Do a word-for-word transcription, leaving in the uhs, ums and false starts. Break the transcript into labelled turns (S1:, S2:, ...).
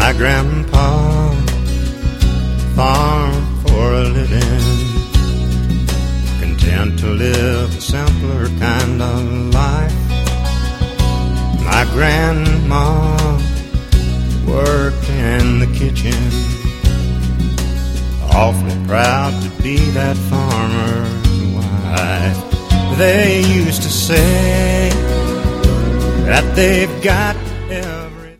S1: My grandpa farmed for a living, content to live a simpler kind of life. My grandma worked in the kitchen, awfully proud to be that farmer's wife. They used to say that they've got